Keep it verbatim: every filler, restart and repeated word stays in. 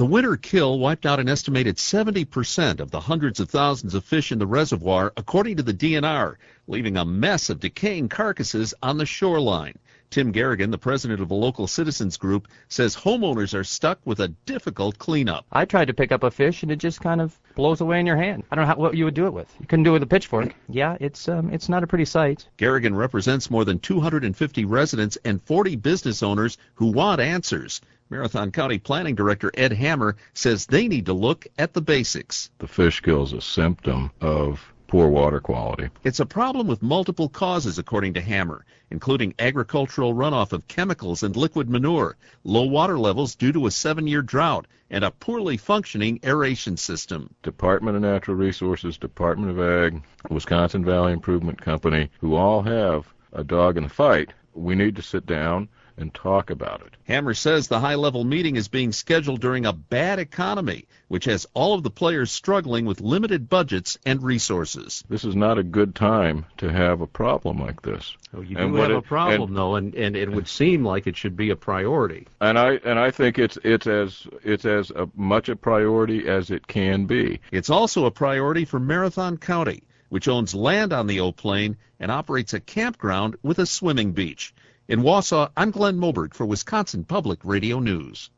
The winter kill wiped out an estimated seventy percent of the hundreds of thousands of fish in the reservoir, according to the D N R, leaving a mess of decaying carcasses on the shoreline. Tim Garrigan, the president of a local citizens group, says homeowners are stuck with a difficult cleanup. I tried to pick up a fish, and it just kind of blows away in your hand. I don't know how, what you would do it with. You couldn't do it with a pitchfork. Yeah, it's um, it's not a pretty sight. Garrigan represents more than two hundred fifty residents and forty business owners who want answers. Marathon County Planning Director Ed Hammer says they need to look at the basics. The fish kill is a symptom of poor water quality. It's a problem with multiple causes, according to Hammer, including agricultural runoff of chemicals and liquid manure, low water levels due to a seven-year drought, and a poorly functioning aeration system. Department of Natural Resources, Department of Ag, Wisconsin Valley Improvement Company, who all have a dog in the fight, we need to sit down and talk about it. Hammer says the high-level meeting is being scheduled during a bad economy, which has all of the players struggling with limited budgets and resources. This is not a good time to have a problem like this. Oh, you do have it, a problem, and, though, and, and it would seem like it should be a priority. And I and I think it's it's as it's as a, much a priority as it can be. It's also a priority for Marathon County, which owns land on the O Plain and operates a campground with a swimming beach. In Wausau, I'm Glenn Moberg for Wisconsin Public Radio News.